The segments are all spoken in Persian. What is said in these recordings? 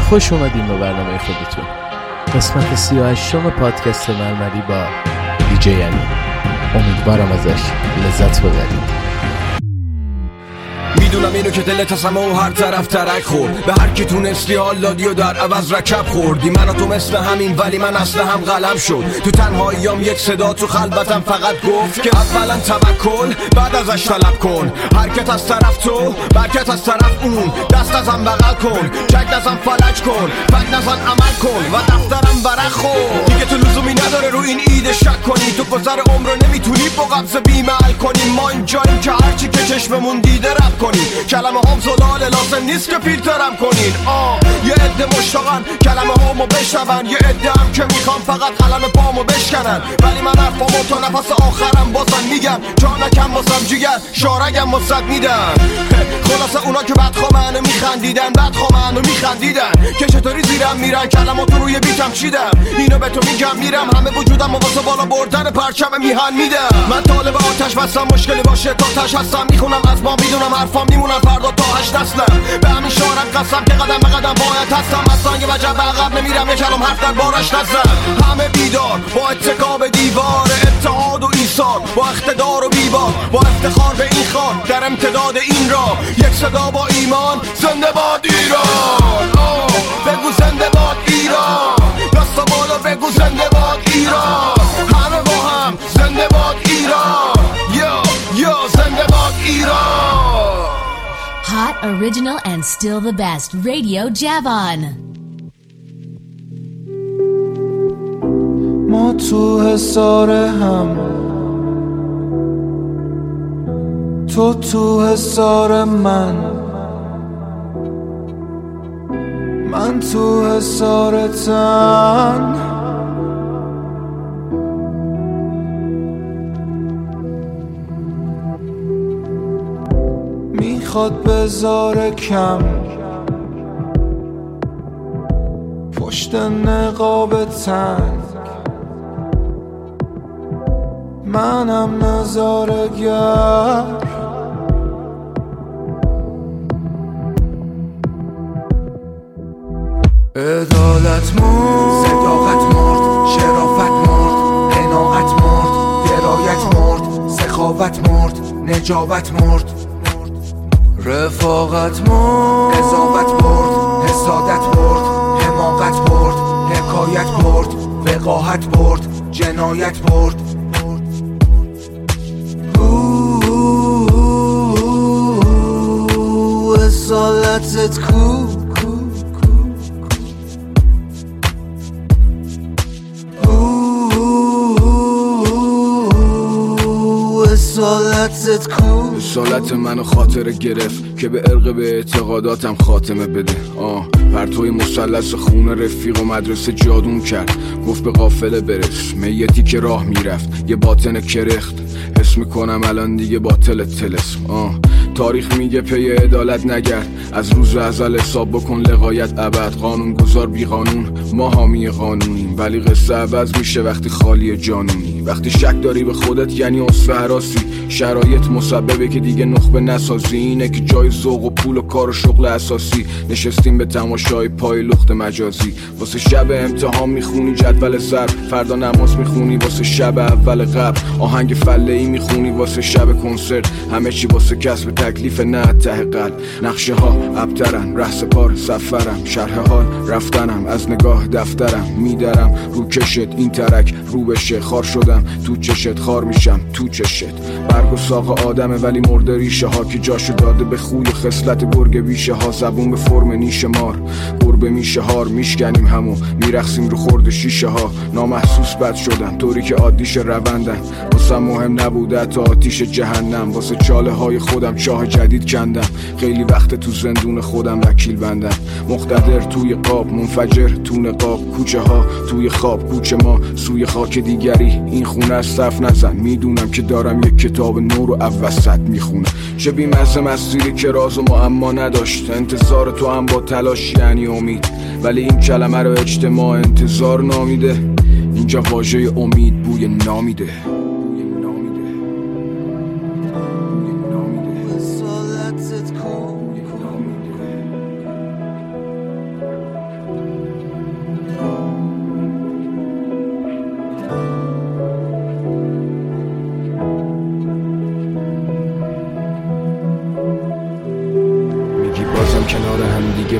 خوش اومدین به برنامه خودتون، قسمت 38 پادکست مرمری با دیجی علی. امیدوارم ازش لذت ببرید. میدونم اینو که دلت هستم و هر طرف ترک خورد، به هر کی تونستی حال دادی و در عوض رکب خوردی. من و تو مثل همین ولی من اصلا هم قلم شد. تو تنهاییام یک صدا تو خلوتم فقط گفت که اولا توکل بعد ازش طلب کن. حرکت از طرف تو برکت از طرف اون، دست ازم بغل کن، چک ازم فلج کن، فک نزن عمل کن و دفترم برق خور. دیگه تو لزومی نداره رو این ایده شک کنی، تو گذر عمر رو نمیتونی با قبض بیمعل کنی. ما اینجاییم که هرچی که چشممون دیده رب کنی. کلمه هم زلال لازم نیست که فیلترم کنین. یه عده مشتاقن کلمه همو بشنون، یه عده هم که میخوام فقط قلم پامو بشکنن. ولی من حرفامو تا نفس آخرم بازم میگم، جا نکم بازم جیگر شارگم واسد میدم. خلاصه اونا که بدخوامنو میخندیدن، بدخوامنو میخندیدن که چطوری زیرم میرن کلماتو روی بیتم چیدم. اینو به تو میگم میرم همه وجودم و واسه بالا بردن پرچم میهن میدم. من طالب آتش بستم، مشکلی باشه تا تش هستم. میخونم از ما میدونم حرفام میمونن فردا تا 8 نسلم. به همین شارم قسم که قدم به قدم باید هستم. از سنگ وجب به عقب نمیرم، یه کلام حرف در بارش نزن. همه بیدار با اتکا به دیوار اتحاد و ایثار، با اقتدار و بیبار، با افتخار به این خار در امتداد این راه. یک صدا با ایمان، زنده باد ایران. بگو زنده باد ایران، دستا بالا بگو زنده باد ایران. همه با هم زنده باد ایران. یا زنده باد ایران. Hot, original, and still the best. Radio Javon. ما تو حصار هم، تو حصار من تو حصارتم. میخواد بذاره کم پشت نقاب تنگ، منم نظاره‌گر. عدالت مرد، صداقت مرد، شرافت مرد، قناعت مرد، درایت مرد، سخاوت مرد، نجابت مرد، رفاقت مرد، قضاوت برد، حسادت برد، حماقت برد، حکایت برد، وقاحت برد، جنایت برد. اصالتت کو رسالت منو خاطره گرفت که به عرق به اعتقاداتم خاتمه بده. پرتوی مثلث خون رفیق و مدرسه جادون کرد، گفت به قافله برس. میتی که راه میرفت یه باطن کرخت، حس میکنم الان دیگه باطل تلسم. تاریخ میگه پی عدالت نگرد، از روز ازل حساب بکن لقایت ابد. قانون گذار بی قانون، ما حامی قانونیم، ولی قصه عوض میشه وقتی خالی جانونی. وقتی شک داری به خودت یعنی اصفه هراسی، شرایط مسببه که دیگه نخبه نسازی. اینه که جای ذوق و پول و کار و شغل اساسی نشستیم به تماشای پای لخت مجازی. واسه شب امتحان میخونی جدول ضرب، فردا نماز میخونی واسه شب اول قبل، آهنگ فله‌ای میخونی واسه شب کنسرت. همه چی واسه کسب تکلیف نه ته قلب. نقشه ها ابترن، ره سپار سفرم، شرح حال رفتنم، از نگاه دفترم میدرم رو کشت. این ترک رو بشه خار شدم تو چشت، خار میشم تو چشت. برگ و ساق آدمه ولی مرده ریشه ها که جاشو داده به خوی و خصلت گرگ بیشه ها. زبون به فرم نیش مار، گربه میشه هار، میشکنیم همو میرخسیم رو خورد شیشه ها. نامحسوس بد شدن طوری که عادیش روندن، واسه مهم نبوده تا آتیش جهنم. واسه چاله های خودم چاه جدید کندم، خیلی وقت تو زندون خودم وکیل بندم. مقتدر توی قاب، منفجر تو نقاب، کوچه ها توی خواب، کوچه ما سوی خاک دیگری. این خونه از صف نزن، میدونم که دارم یک کتاب نو رو اوسط میخونم. چه بی‌مزه مسیری که راز و معما نداشت، انتظار تو هم با تلاش یعنی امید، ولی این کلمه رو اجتماع انتظار نامیده. اینجا واژه امید بوی نامیده.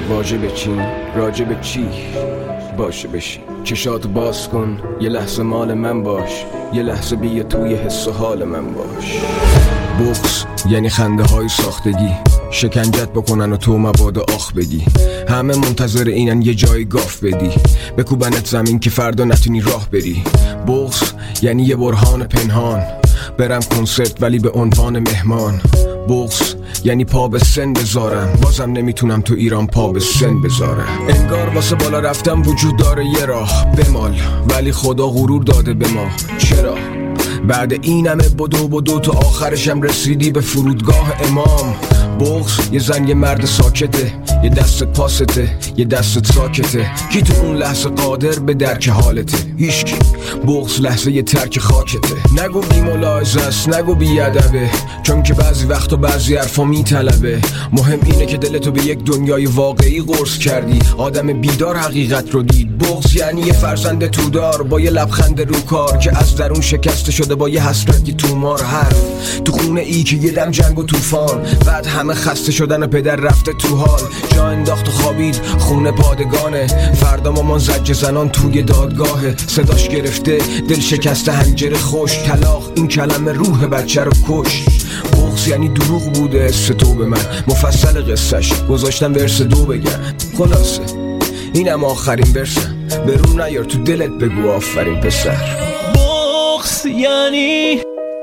واجب چین راجب چی باشه بشین. چشاتو باز کن یه لحظه مال من باش، یه لحظه بیا توی حس و حال من باش. بغض یعنی خنده های ساختگی، شکنجت بکنن و تو مواد آخ بگی. همه منتظر اینن یه جای گاف بدی، بکوبنت زمین که فردا نتونی راه بری. بغض یعنی یه برهان پنهان، برم کنسرت ولی به عنوان مهمان. بغض یعنی پا به سن بذارم، بازم نمیتونم تو ایران پا به سن بذارم. انگار واسه بالا رفتم وجود داره یه راه بمال، ولی خدا غرور داده به ما. چرا؟ بعد این همه بدو تو آخرشم رسیدی به فرودگاه امام. بغض یه زن یه مرد ساکته، یه دستت پاسته یه دستت ساکته. کی تو اون لحظه قادر به درک حالته؟ هیچکی. بغض لحظه یه ترک خاکته. نگو بی ملاحظه است، نگو بی ادبه، چون که بعضی وقت و بعضی حرفا میطلبه. مهم اینه که دلتو به یک دنیای واقعی قرص کردی، آدم بیدار حقیقت رو دید. بغض یعنی یه فرزند تودار با یه لبخند رو کار، که از درون شکسته شده با یه حسرتی تومار. حرف تو خونه ای که یه دم جنگ و طوفان، بعد همه خسته شدن و پدر رفته تو حال. جا انداخت و خوابید خونه پادگانه، فردا مامان زجر زنان توی دادگاهه. صداش گرفته دل شکسته حنجره خوش، طلاق این کلمه روح بچه رو کش. بغض یعنی دروغ بوده است تو به من، مفصل قصهش گذاشتم ورس 2 بگم. خلاصه اینم آخرین ورسم، به رو نیار تو دلت بگو آفرین پسر. بغض یعنی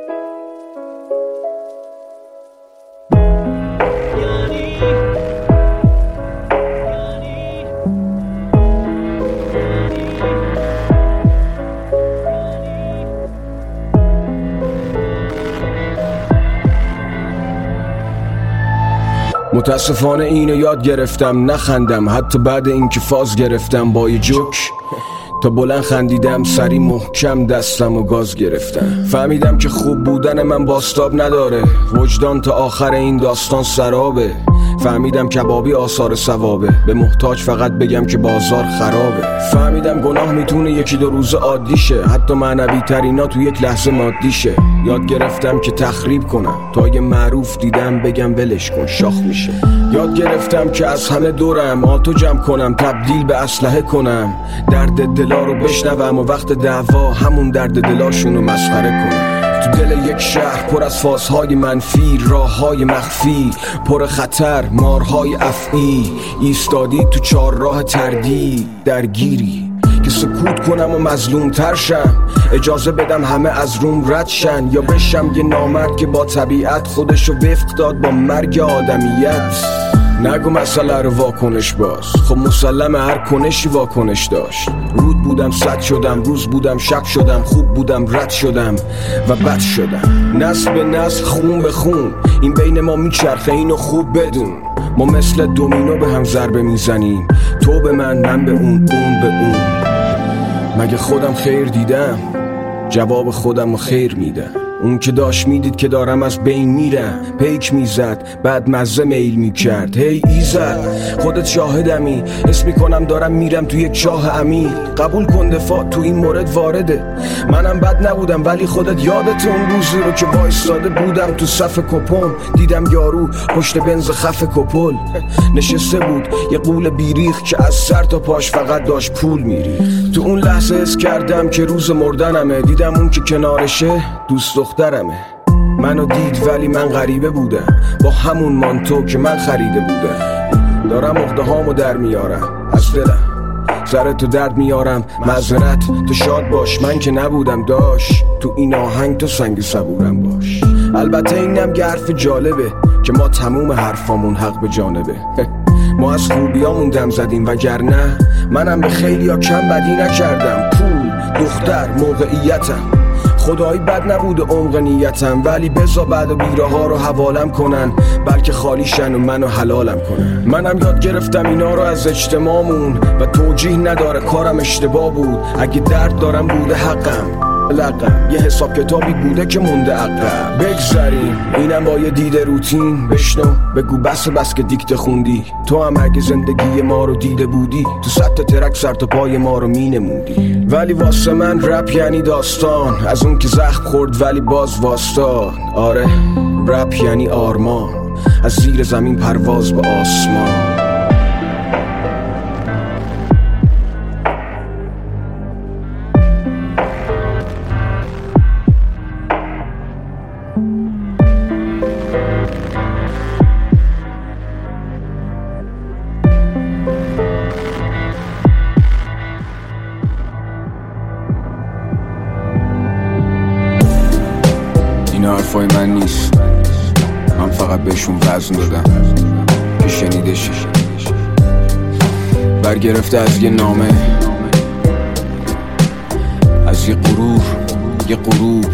متاسفانه اینو یاد گرفتم نخندم، حتی بعد اینکه فاز گرفتم با یه جوک. تا بلند خندیدم سری محکم دستم و گاز گرفتم. فهمیدم که خوب بودن من باستاب نداره، وجدان تا آخر این داستان سرابه. فهمیدم کبابی آثار ثوابه، به محتاج فقط بگم که بازار خرابه. فهمیدم گناه میتونه 1-2 روز عادی شه، حتی معنوی ترینا تو یک لحظه مادی شه. یاد گرفتم که تخریب کنم، تا یه معروف دیدم بگم ولش کن شاخ میشه. یاد گرفتم که از همه دورم آتو جمع کنم، تبدیل به اسلحه کنم. درد دلا رو بشنوم و وقت دعوا همون درد دلاشونو مسخره کنم. تو دل یک شهر پر از فازهای منفی، راههای مخفی پر خطر، مارهای افعی. ایستادی تو 4 راه تردید، درگیری که سکوت کنم و مظلوم تر شم. اجازه بدم همه از روم رد شن، یا بشم یه نامرد که با طبیعت خودشو وفق داد با مرگ آدمیت. نگو مسئله رو واکنش باز، خب مسلمه هر کنشی واکنش داشت. رود بودم صد شدم، روز بودم شب شدم، خوب بودم رد شدم و بد شدم. نسل به نسل خون به خون این بین ما میچرخه، اینو خوب بدون. ما مثل دومینو به هم ضربه میزنیم، تو به من به اون به اون. مگه خودم خیر دیدم؟ جواب خودم رو خیر میدم. اون که داشت میدید که دارم از بین میرم، پیک میزد بعد مزه میل میکرد. هی ایزد خودت شاهدمی، حس میکنم دارم میرم تو یک چاه عمیق. قبول کن دفاع تو این مورد وارده، منم بد نبودم ولی خودت یادت اون روزی رو که وایساده بودم تو صف کپم. دیدم یارو پشت بنز خف کپل نشسته بود، یه قول بیریخ که از سر تا پاش فقط داشت پول میری. تو اون لحظه حس کردم که روز مردنمه. دیدم اون که کنارشه دوست دخترمه. منو دید ولی من غریبه بودم، با همون مانتو که من خریده بودم. دارم عقده هامو در میارم از دلم، سر تو درد میارم معذرت. تو شاد باش من که نبودم، داش تو این آهنگ تو سنگ صبورم باش. البته اینم که حرف جالبه که ما تموم حرفامون حق به جانبه. ما از خوبیامون دم زدیم وگرنه منم به خیلی ها کم بدی نکردم. پول، دختر، موقعیتم خدایی بد نبود عمق نیتم، ولی بزا بعد بیره ها رو حوالم کنن، بلکه خالیشن و منو حلالم کنن. منم یاد گرفتم اینا رو از اجتماعمون و توجیه نداره کارم اشتباه بود. اگه درد دارم بوده حقم، لقم یه حساب کتابی بوده که مونده عقب. بگذاریم اینم با یه دیده روتین، بشنو بگو بس که دیکته خوندی. تو هم اگه زندگی ما رو دیده بودی، تو سطح ترک سر تا پای ما رو مینمودی. ولی واسه من رپ یعنی داستان، از اون که زخم خورد ولی باز واسطاد. آره رپ یعنی آرمان، از زیر زمین پرواز به آسمان. این حرفای من نیست، من فقط بهشون وزن دادم که شنیدشی. برگرفته از یه نامه، از یه غروب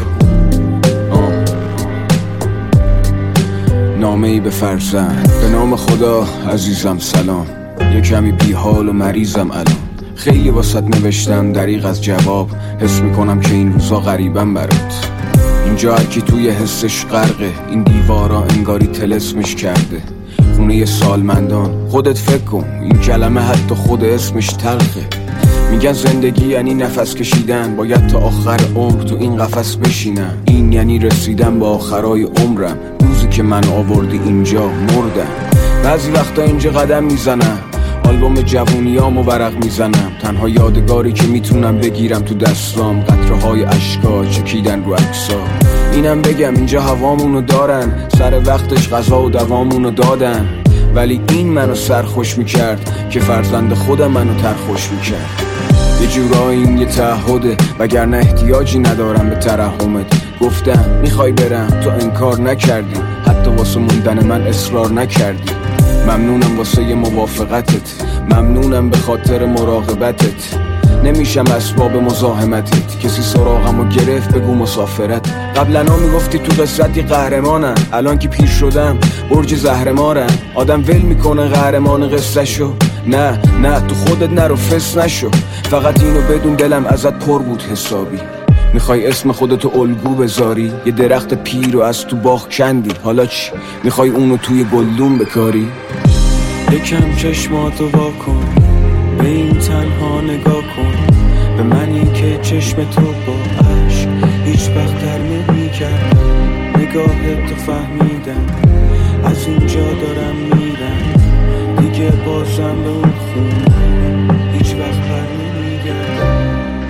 نامه ای به فرزند. به نام خدا عزیزم سلام، یه کمی بیحال و مریضم الان. خیلی واسط نوشتم دریغ از جواب، حس میکنم که این روزا غریبم برات. اینجا هرکی توی حسش غرقه، این دیوارا انگاری طلسمش کرده. خونه سالمندان، خودت فکر کن این کلمه حتی خود اسمش تلخه. میگن زندگی یعنی نفس کشیدن، باید تا آخر عمر تو این قفس بشینم. این یعنی رسیدن به آخرای عمرم، روزی که من آوردی اینجا مردم. بعضی وقتا اینجا قدم میزنم، آلبوم جوونیامو ورق میزنم. تنها یادگاری که میتونم بگیرم تو دستام، قطره‌های اشکا چکیدن رو عکسا. اینم بگم اینجا هوامونو دارن، سر وقتش غذا و دوامونو دادن. ولی این منو سرخوش میکرد که فرزند خودم منو ترخوش میکرد. یه جورایی این یه تعهده، وگرنه احتیاجی ندارم به ترحمت. گفتم میخوای برم، تو انکار نکردی، حتی واسه موندن من اصرار نکردی. ممنونم واسه یه موافقتت، ممنونم به خاطر مراقبتت. نمیشم اسباب مزاحمتت، کسی سراغمو گرفت بگو مسافرت. قبلنا میگفتی تو قصتی قهرمانم، الان که پیر شدم برج زهرمارم. آدم ول میکنه قهرمان قصه شو، نه تو خودت نرو فس نشو. فقط اینو بدون دلم ازت پر بود حسابی. میخوای اسم خودتو الگو بذاری، یه درخت پیر رو از تو باغ کندی. حالا چی؟ میخوای اونو توی گلدون بکاری؟ یکم چشماتو وا کن، به این تنها نگاه کن. به منی که چشم تو با عشق هیچ وقت در نمی‌کرد. نگاهت تو فهمیدم، از اینجا دارم میرم دیگه. بازم به اون خونه هیچ وقت بر نمیگردم.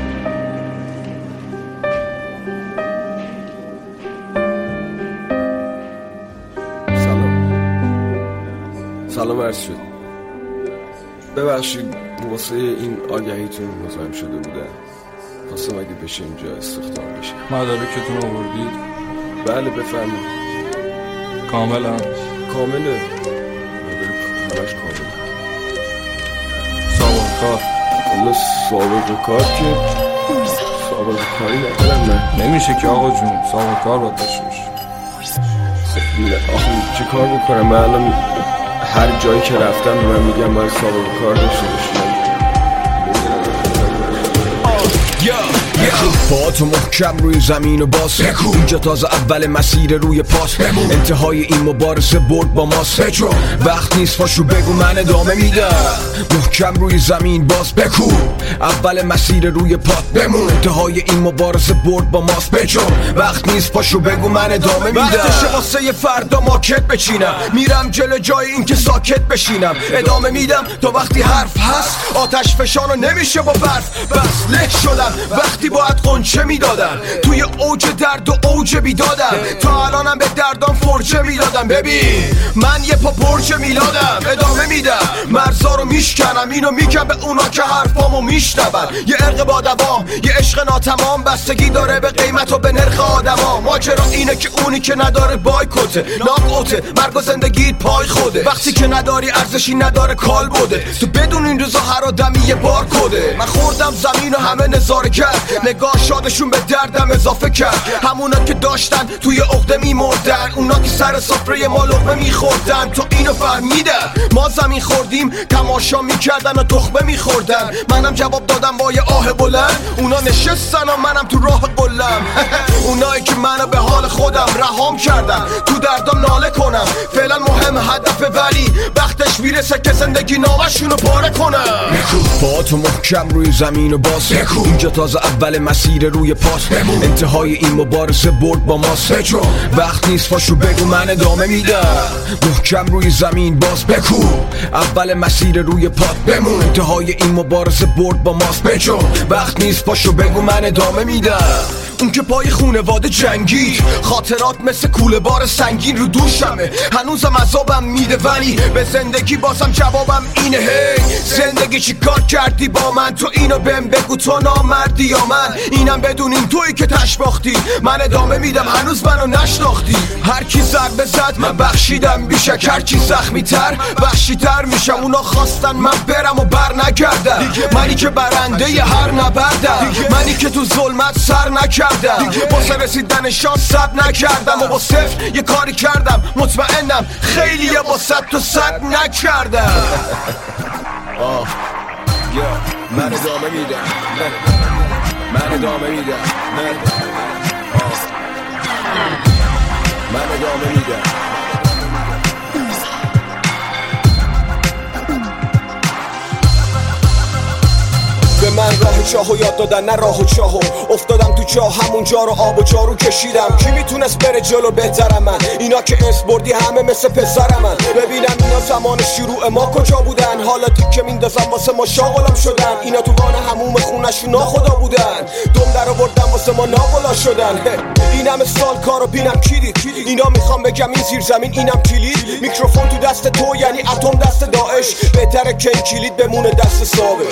سلام عرض شد. ببخشید واسه این آگهیتون مزاحم شده بودم. خواستم اگه بشه اینجا استخدام بشه. مدارکتون آوردید؟ بله بفرمایید. کاملا؟ کامله، مدارک همش کامله. سابقه کار؟ والا سابقه کار که سابقه کاری ندارم من. نمیشه که آقا جون، سابقه کار باید داشته باشی. خب آخه چه کار بکنم؟ من الان هر جایی که رفتم به من میگم باید سابقه کار داشته باشم. پا تو محکم روی زمین و باز اینجا تازه اول مسیر روی پاس. انتهای این مبارزه برد با ماست. وقت نیست پاشو بگو من ادامه میدم. محکم روی زمین باز بکو، اول مسیر روی پات بمون. انتهای این مبارزه برد با ماست. وقت نیست پاشو بگو من ادامه میدم. وقتشه واسه یه فردا ماکت بچینم، میرم جلو جای این که ساکت بشینم. ادامه میدم تا وقتی حرف هست، آتش فشانو نمیشه با برف. بس له شدم وقتی باید قنچه میدادم، توی اوج درد و اوج بیدادم. تا الانم به دردام فرچه میدادم. ببین من یه پا پرچه میلادم. ادامه میدم مرزا رو میشکنم، اینو میگم به اونا که حرفامو میشنون. یه عرق با دوام، یه عشق ناتمام، بستگی داره به قیمت و به نرخ آدما. ماجرا اینه که اونی که نداره بایکوته، ناکوته، مرگ و زندگیت پای خوده. وقتی که نداری ارزشی نداره کال بوده. تو بدون این روزا هر آدمی یه بار کده. من خوردم زمین و همه نظاره کرد، نگاه شادشون به دردم اضافه کرد. همونا که داشتن توی عقده میمردن، اونا که سر سفره ما لقمه میخوردن. تو اینو فهمیدن ما زمین خوردیم، تماشا میکردن و تخمه میخوردن. منم جواب دادم با یه آه بلند، اونا نشستن و منم تو راه قلم. اونایی که منو به حال خودم رهام کردن، تو دردم ناله کنم. فعلا مهم هدفه، ولی وقتش میرسه که زندگی نامشونو پاره کنم. پا تو محکم روی زمین و باز اینجا تازه اول مسیر روی پاس. انتهای این مبارزه برد با ماست. وقت نیست پاشو بگو من ادامه میدم. محکم روی زمین باز بکو، اول مسیر روی پات بمون. انتهای این مبارزه برد با ماست. وقت نیست پاشو بگو من ادامه میدم. اون که پای خونواده جنگید، خاطرات مثل کوله بار سنگین رو دوشمه، هنوزم عذابم میده ولی به زندگی بازم جوابم اینه. هی زندگی چی کار کردی با من؟ تو اینو بهم بگو، تو نامردی یا من؟ اینم بدونین تویی که تشباختی، من ادامه میدم هنوز منو نشناختی. هر کی ضربه زد من بخشیدم بیشک، هر کی زخمی تر وحشی تر میشم. اونا خواستن من برم و بر نگردم، منی که برنده ی هر نبردم، منی که تو ظلمت سر نکردم، واسه رسیدن شانس صد نکردم و با صفر یه کاری کردم، مطمئنم خیلی یه با صد تو صد نکردم. من ادامه میدم، من ادامه میدم، من ادامه میدم. به من راه چاهو یاد دادن، نه راه و چاهو. افتادم تو چاه، همونجا رو آب و جارو کشیدم. کی میتونست بره جلو بهترم من؟ اینا که اسم بردی همه مثل پسرم من. ببینم اینا زمان شروع ما کجا بودن، حالا تیکه میندازم واسه ما شاغلم شدن. اینا تو وان هموم خونشون ناخدا بودن، دم در آوردن واسه ما ناقلا شدن. این همه سال کارو بینم کلید، اینا میخوام بگم این زیر زمین اینم کلید. میکروفون تو دست تو یعنی اتم دست داعش، بهتره که این کلید بمونه دست صابش.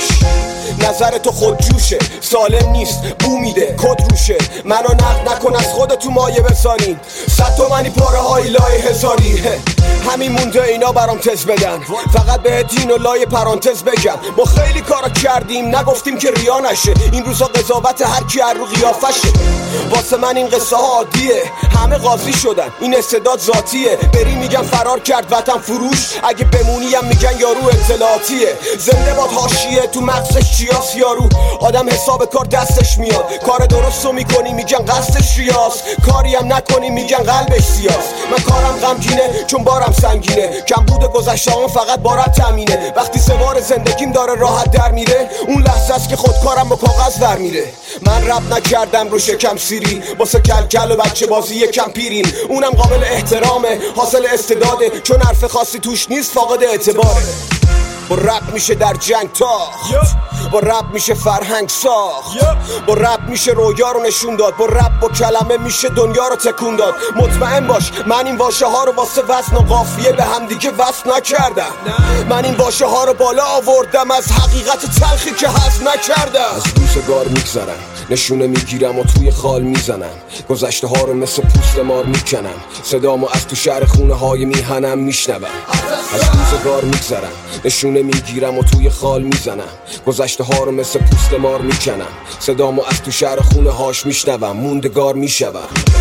نظر تو خود جوشه، سالم نیست، بو میده، کد روشه. منو نقد نکن، از خودتو مایه بزنین. 100 تومنی پاره های لای هزاری، همین مونده اینا برام تز بدن. فقط به دین و لای پرانتز بگم، ما خیلی کارا کردیم نگفتیم که ریا نشه. این روزا قضاوت هر کی هر رو قیافشه. واسه من این قصه ها عادیه، همه قاضی شدن، این استعداد ذاتیه. بری میگم فرار کرد وطن فروش، اگه بمونیم میگن یارو اطلاعاتیه. زنده باد حاشیه، تو مغزش چیاس یارو. آدم حساب کار دستش میاد، کار درستو میکنی میگن قصدش ریاست، کاری هم نکنی میگن قلبش سیاست. من کارم غمگینه چون بارم سنگینه، کم بوده گذشته‌ام فقط بارم تامینه. وقتی سوار زندگیم داره راحت در میره، اون لحظه است که خودکارم با کاغذ در میره. من رپ نکردم رو شکم سیری، واسه کلکل و بچه بازی یکم پیریم. اونم قابل احترامه، حاصل استعداده، چون حرف خاصی توش نیست فاقد اعتباره. با رپ میشه در جنگ تاخت، با رپ میشه فرهنگ ساخت، با رپ میشه رویا رو نشون داد، با رپ با کلمه میشه دنیا رو تکون داد. مطمئن باش من این واژه ها رو واسه وزن و قافیه به هم دیگه وصل نکردم. من این واژه ها رو بالا آوردم از حقیقت تلخی که هضم نکردم. از روزگار میگذرم، نشونه میگیرم و توی خال میزنم. گذشته ها رو مثل پوست مار میکنم، صدامو از تو شهر خونه های میهنم میشنوم. از روزگار میگذرم، نشونه میگیرم و توی خال میزنم. گذشته ها رو مثل پوست مار میکنم، صدامو از تو شهر خونه هاش میشنوم. موندگار میشوم.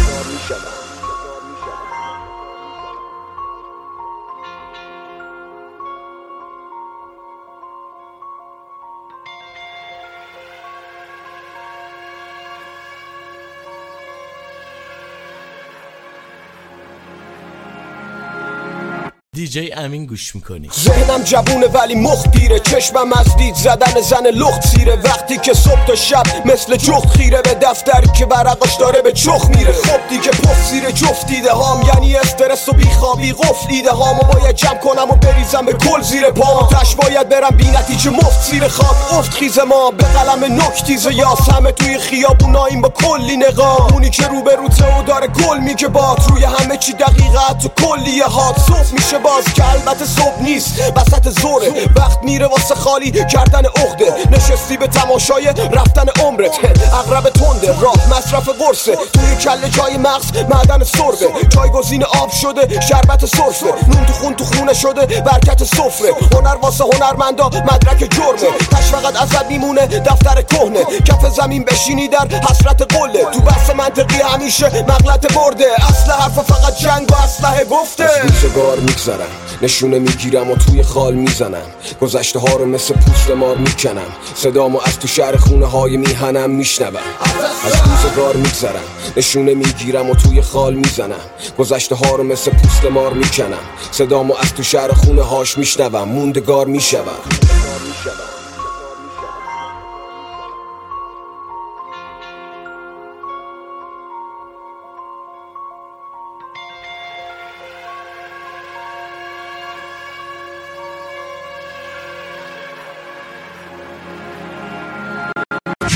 دیجی امین گوش میکنی. ذهنم جوونه ولی مخ دیره، چشمم از دید زدن زن لخت سیره. وقتی که صبح تا شب مثل جخت خیره به دفتری که ورقاش داره به چخ میره. خب دیگه پف زیر جفت دیده هام، یعنی استرس و بیخوابی قفل دیده هامو باید جمع کنم و بریزم به کل زیر پام. تش باید برم بی نتیجه مفت زیر خاک افت خیز ما به قلم نکتیز یاس. همه توی خیابوناییم با کلی نقاب، اونی که رو به روته و داره گل میگه بات. روی همه چی دقیقت و کلیه هات. صبح میشه باز که البته صبح نیست، وسط زوره. وقت میره واسه خالی کردن عقده، نشستی به تماشای رفتن عمرت. اغرب تنده راه مصرف قرصه، توی کله جای مغز معدن سربه. جایگزین آب شده شربت سرفه، نون تو خون تو خونه شده برکت سفره. هنر واسه هنرمندا مدرک جرمه، تش فقط ازت میمونه دفتر کهنه. کف زمین بشینی در حسرت قله، تو بحث منطقی همیشه مغلط برده. اصل حرف فقط جنگ و اسلحه گفته. از روزگار میگذرم، نشونه میگیرم و توی خال میزنم. گذشته ها رو مثل پوست مار میکنم، صدامو از تو شهر خونه های میهنم میشنوم. از روزگار میگذرم، نشونه میگیرم و توی خال میزنم. گذشته ها رو مثل پوست مار میکنم، صدامو از تو شهر خونه هاش میشنوم. موندگار میشوم.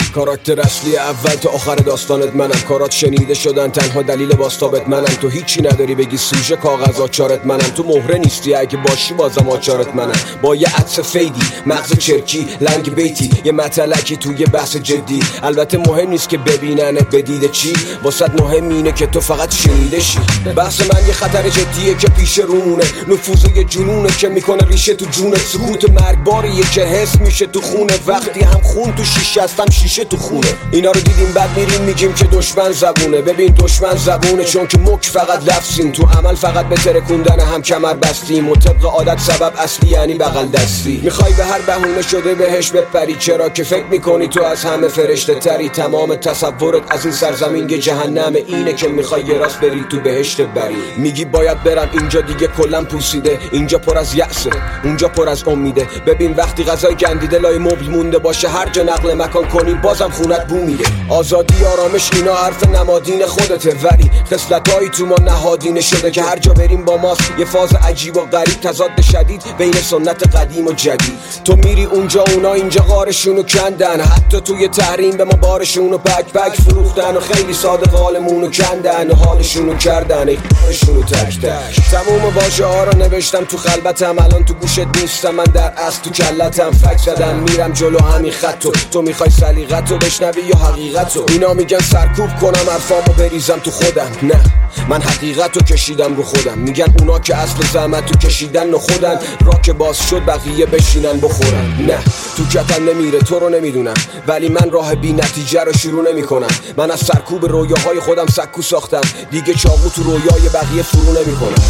کاراکتر اصلی اول تا آخر داستانت منم، کارات شنیده شدن تنها دلیل باستابت منم. تو هیچی نداری بگی سوژه کاغذ آچارت منم، تو مهره نیستی اگه باشی بازم آچارت منم. با یه عطس فیدی مغز چرکی لنگ بیتی یه متلکی توی بحث جدی. البته مهم نیست که ببیننت بدیده چی، واسط مهم اینه که تو فقط شنیده شی. بحث من یه خطر جدیه که پیش رونه، نفوذ یه جنونه که میکنه ریشه تو جونت. سکوت مرگباریه که حس میشه تو خونه، وقتی هم خون تو شیشه هستم شیشه تو خونه. اینا رو دیدیم بعد میریم میگیم که دشمن زبونه. ببین دشمن زبونه چون که مک فقط لفظیم، تو عمل فقط به ترکوندن هم کمر بستیم و طبق عادت سبب اصلی یعنی بغل دستی. میخوای به هر بهونه شده بهش بپری، چرا که فکر میکنی تو از همه فرشته تری. تمام تصورت از این سرزمین یه جهنم، اینه که میخوای یه راست بری تو بهشت بری. میگی باید برم اینجا دیگه کلم پوسیده، اینجا پر از یأسه اونجا پر از امیده. ببین وقتی غذای گندیده لای مبل مونده باشه، هر جا نقل مکان کنی بازم خونت بو میده. آزادی آرامش اینا حرف نمادین خودته، ولی خصلتایی تو ما نهادینه شده که هر جا بریم با ماست. یه فاز عجیب و غریب تضاد شدید بین سنت قدیم و جدید. تو میری اونجا اونا اینجا غارشونو کندن، حتی توی تحریم به ما بارشونو پک فروختن و خیلی ساده قالمونو کندن و حالشونو کردن ایشونو تک تک. تموم واژه ها رو نوشتم تو خلبتم، الان تو گوشت نیستم، من در اصل تو کلتم. فک زدم میرم جلو همین خطو، تو میخوای سلیقتو بشنوی یا حقیقتو؟ اینا میگن سرکوب کنم حرفامو بریزم تو خودم، نه من حقیقتو کشیدم رو خودم. میگن اونا که اصل زحمتو کشیدن و خودن، را که باز شد بقیه بشینن بخورن. نه تو کتم نمیره تو رو نمیدونم، ولی من راه بی نتیجه رو شروع نمی کنم. من از سرکوب رویاهای خودم سکو ساختم، دیگه چاقو تو رویای بقیه فرو نمی کنم.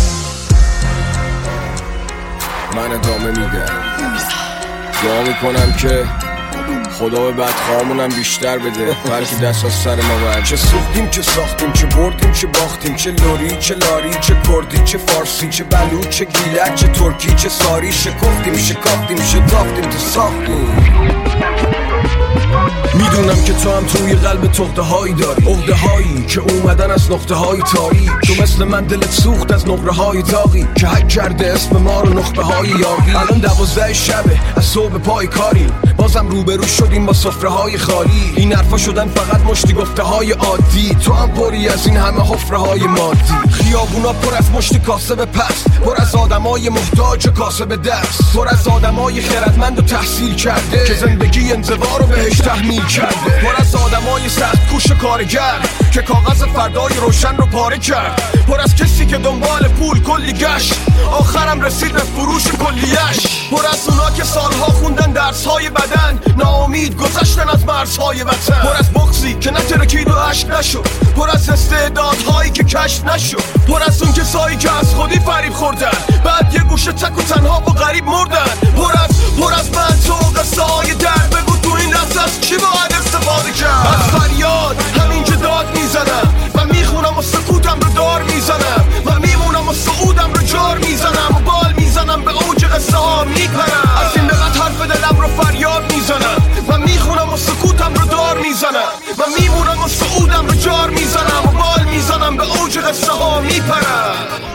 من ادامه میدم، دعا میکنم که خدا به بدخواهامونم بیشتر بده، بلکه دست از سر ما برد. چه سوختیم چه ساختیم، چه بردیم چه باختیم، چه لوری چه لاری، چه کردی چه فارسی، چه بلوچ چه گیلک، چه ترکی چه ساری. شکفتیم شکافتیم شتافتیم تو ساختیم. میدونم که تو هم توی قلب تخته هایی داری، عقده هایی که اومدن از نقطه های تاریک. تو مثل من دلت سوخت از نقره های تاقی که حک کرده اسم ما رو نخبه های یاقی. الان 12 شبه از صبح پای کاریم، بازم روبرو شدیم با سفره های خالی. این حرفا شدن فقط مشتی گفته های عادی، تو هم پری از این همه حفره های مادی. خیابونا پر از مشتی کاسب پست، پر از آدمای محتاج کاسب دست، پر از آدمای خردمند و تحصیل کرده که زندگی انزوا رو بهش تحمیل کرده، پر از آدمای سخت کوش کارگر که کاغذ فردای روشن رو پاره کرد، پر از کسی که دنبال پول کلی گشت آخرم رسید به فروش کلیش، پر از اونا که سالها خوندن درسهای بدن ناامید گذشتن از مرزهای وطن، پر از بغضی که نترکید و عشق نشد، پر از استعدادهایی که کشف نشد، پر از اون کسایی که از خودی فریب خوردن بعد یه گوشه تک و تنها و غریب مردن، پر از من تو قصه های درد. بگو تو این لحظه از کی باید استفاده کرد؟ از فریاد همینجا داد میزنم و میخونم و سکوتم رو دار میزنم و میمونم و صعودم رو جار میزنم و بال میزنم به اوج قصه ها میپرم. از این بقید حرف دلم رو فریاد میزنم و میخونم و سکوتم رو دار میزنم و میمونم و صعودم رو جار میزنم و بال میزنم به اوج قصه ها میپرم.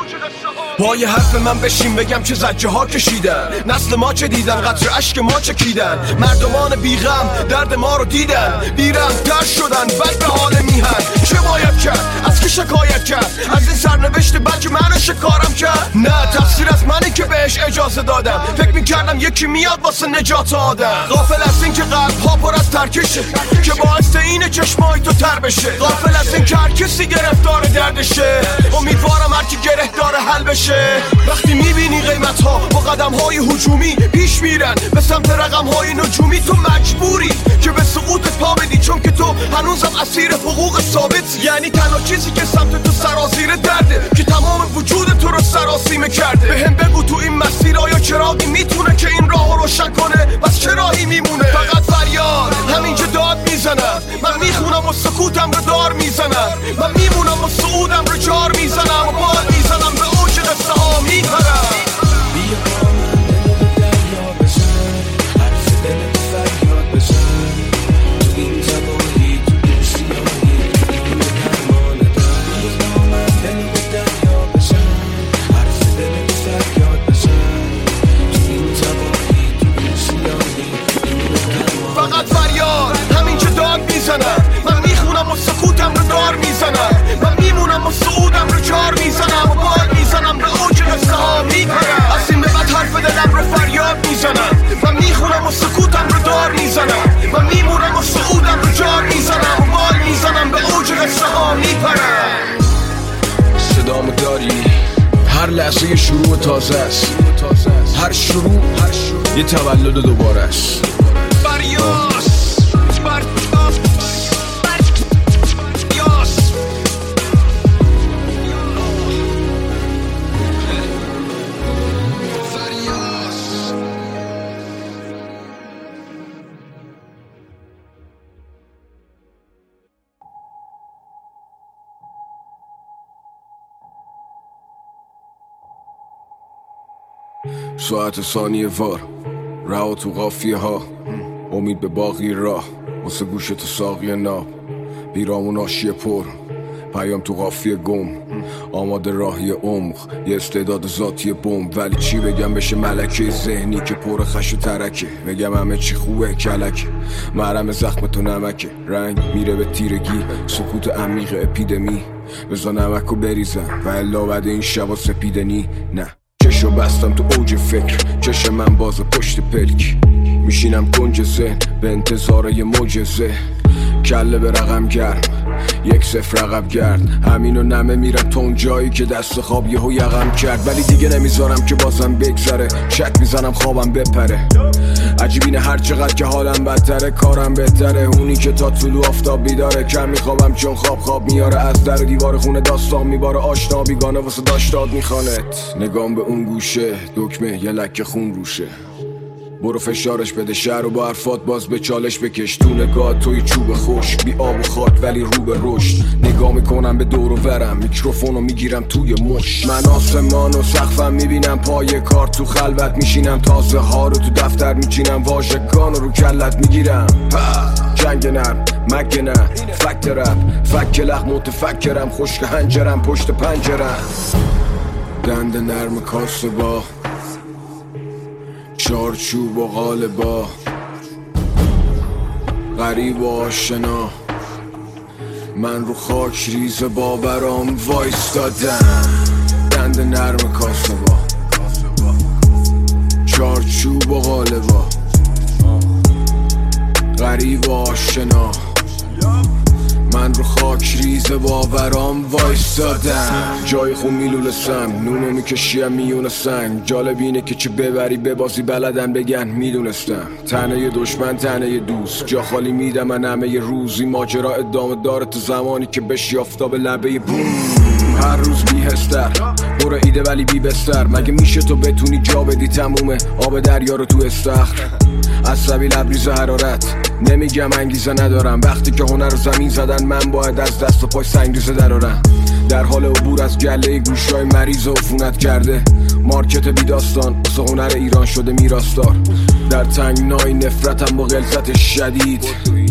پای حرف من بشین بگم چه زجه ها کشیدن، نسل ما چه دیدن، قطر اشک ما چکیدن، مردمان بیغم درد ما رو دیدن، بیرم در شدن بد به حال میهن. چه باید کرد؟ از کی شکایت کرد؟ از این سرنوشت بچه من شکارم کرد؟ نه تقصیر از منی که بهش اجازه دادم، فکر میکردم یکی میاد واسه نجات آدم. غافل از این که قلب ها پر از ترکشه که باعث اینه چشمای تو تر بشه، غافل از این که هر کسی گرفتار دردشه، امیدوارم هر کی گره داره حل بشه. وقتی میبینی قیمت ها با قدم های هجومی پیش میرن به سمت رقم های نجومی، تو مجبوری که به سقوطت پا بدی چون که تو هنوزم اسیر حقوق ثابت. یعنی تنها چیزی که سمت تو سرازیر درده که تمام وجود تو رو سراسیمه کرده. بهم بگو تو این مسیر آیا چراغی میتونه که این راه رو روشن کنه؟ بس چه راهی میمونه؟ فقط فریاد همینجا داد میزنم، من میخونم و سکوتم رو دار میزنم، من میمونم و صعودم رو جار میزنم و بال میزنم به اوج قصه ها میپرم. بیا من دریا بزن، حرف دلت فریاد بزن، تو این تباهی تو دل سیاهی این درمان دم. بیا من دریا بزن، حرف دلت فریاد بزن، تو این تباهی تو دل سیاهی این درمان. فقط فریاد همینجا داد بار میزنم و میمونم و سعودم رو جار میزنم و بال میزنم به اوج قصه ها میپرم. صدامو داری؟ هر لحظه یه شروع تازه است، هر شروع یه تولد دوباره است. فریاس ساعت ثانیه وار رها تو قافیه ها، امید به باقی راه واسه گوش تو ساقی ناب، بیرامون آشیه پر پیام تو قافیه گم، آماده راهی عمق یه استعداد ذاتی بمب. ولی چی بگم بشه ملکه ذهنی که پر خش و ترکه، بگم همه چی خوبه کلکه، مرهم زخم تو نمکه، رنگ میره به تیرگی، سکوت عمیق اپیدمی، بزا نمکو بریزم و الا بعد این شبا سپیدنی. نه چشو بستم تو اوج فکر، چشم من باز پشت پلک، میشینم کنج ذهن به انتظار یه معجزه، کله به رقم گرم 1-0 عقب گرد، همینو نمه میرم تا اون جایی که دست خواب یهو یقم کرد. ولی دیگه نمیذارم که بازم بگذره، شک میزنم خوابم بپره، عجیبینه هر چقدر که حالم بدتره کارم بهتره، اونی که تا طلوع آفتاب بیداره، کم میخوابم چون خواب میاره، از در و دیوار خونه داستان میباره، آشنا بیگانه واسه داشتاد میخوانت، نگام به اون گوشه دکمه یه لکه خون روشه، برو فشارش بده شهر و با حرفات باز به چالش بکش، تو نگاه توی چوب خوش بی آب و خاک ولی رو به رشد، نگاه میکنم به دور و ورم میکروفونو میگیرم توی مش، من آسمان و سقفم میبینم پای کار، تو خلوت میشینم تازه ها رو تو دفتر میچینم، واژگان رو کلت میگیرم، جنگ نرم مگه نه فکت رپ فک لخ متفکرم، خشک هنجرم پشت پنجرم، دند نرم کاسه با چارچوب و قالبا، غریب و آشنا، من رو خاک ریز باورام وایستادم، دند نرم کاسه با چارچوب و قالبا، غریب و آشنا، من رو خاک ریز باورام وایستادم، جای خون میلولسم نونو میکشیم میون سنگ، جالب اینه که چه ببری ببازی بلدن بگن میدونستم، تنه دشمن تنه دوست، جا خالی میدم من همه ی روزی، ماجرا ادامه داره تا زمانی که بشی آفتاب لبه بوم، هر روز بیهستر برو ایده ولی بی بستر، مگه میشه تو بتونی جا بدی تمومه آب دریا رو تو استخر، عصبی لبریز حرارت نمیگم انگیزه ندارم، وقتی که هنر رو زمین زدن من باید از دست و پای سنگریزه درارم، در حال عبور از گله گوشای مریض و عفونت کرده، مارکت بی داستان واسه هنر ایران شده میراستار، در تنگنای نفرتم با غلظت شدید،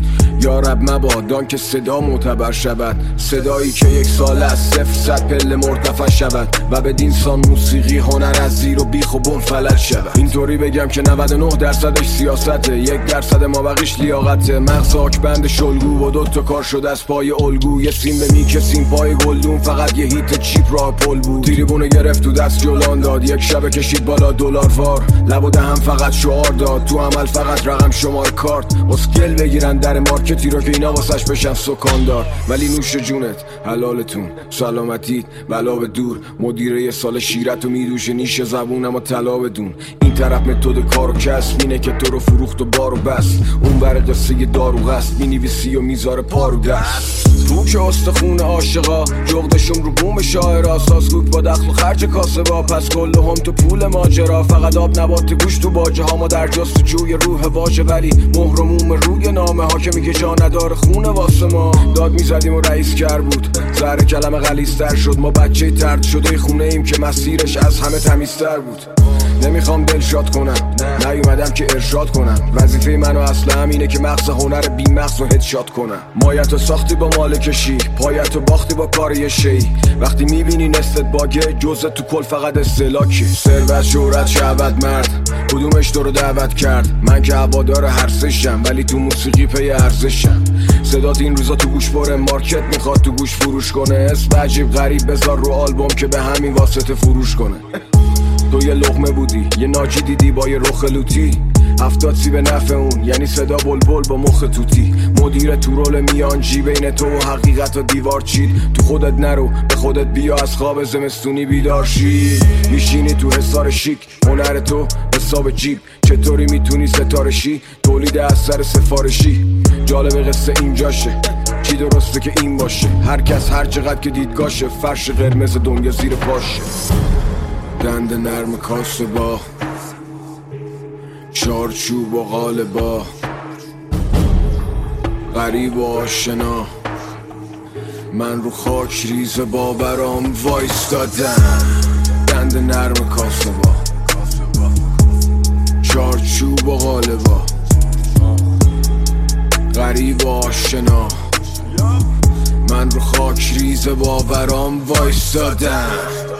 یا رب مبادان که صدا معتبر شود، صدایی که 1 سال از 0-100 پله مرتفع شود و به دینسان موسیقی هنر از زیر و بیخ و بن فلج شود، اینطوری بگم که 99% سیاسته، 1% مابقیش لیاقته، مغز آکبند شلگو و 2 تا کار شده از پای الگو، یه سیم به میکسیم پای گلدون، فقط یه هیت چیپ راه پل بود، تریبونه گرفت تو دست جولان داد، یک شب کشید بالا دلار وار، لب و دهم فقط شعار داد، تو عمل فقط رقم شمار کارت، اسکل بگیرن در مارکتی رو که اینا واسش بشن سکاندار، ولی نوش جونت حلالتون سلامتیت بلا به دور، مدیره یه سال شیرت و میدوشه نیش زبونم و طلا بدون، این طرف متد کار و کسب اینه که تو رو فروخت و بار و بست، اون بر قصه دارو غست مینویسی و میذاره پارو دست، تو که استخون عاشقا جغدشم رو بوم شاعرا، سازگوک با دخل و خرج کاسبا، پس کل هم تو پول ماجرا، فقط آب نبات گوش تو باجه ها، ما در جستجوی روح واژه ولی مهرموم روی نامه ها که میگه جا نداره خونه واسه ما، داد میزدیم و رئیس کر بود، زهر کلمه غلیظ‌تر شد، ما بچه ترد شده خونه ایم که مسیرش از همه تمیزتر بود، نمیخوام دلشاد کنم نیومدم که ارشاد کنم، وظیفه منو اصلا همینه که مغز هنر بی مغز و هدشات کنم، مایتو ساختی با مال کشی پایتو باختی با کار یه شی، وقتی میبینی نستت باگه جزء تو کل فقط استلاکی، ثروت شهرت شهوت مرد کدومش تو رو دعوت کرد، من که هوادار هر سشم ولی تو موسیقی پی ارزشم، صدات این روزا تو گوش بره مارکت میخواد تو گوش فروش کنه، اسم عجیب غریب بذار رو آلبوم که به همین واسطه فروش کنه، تو یه لقمه بودی یه ناجی دیدی با یه رخ لوتی، 70 سی به نفع اون، یعنی صدا بلبل با مخ توتی. مدیر تو رول میانجی بین تو و حقیقت و دیوار چید. تو خودت نرو، به خودت بیا، از خواب زمستونی بیدار شی. میشینی تو حصار شیک، هنر تو حساب جیب. چطوری میتونی ستاره شی؟ تولید اثر سفارشی. جالب قصه اینجاشه، چی درسته که این باشه. هر کس هر چقدر که دیدگاشه، فرش قرمز دنیا زیر پاشه. دند نرم کاسه با چارچوب و قالبا، غریب و آشنا. من رو خاک ریز باورام وایستادم. دند نرم کاسه با چارچوب و قالبا، غریب و آشنا. من رو خاک ریز باورام وایستادم.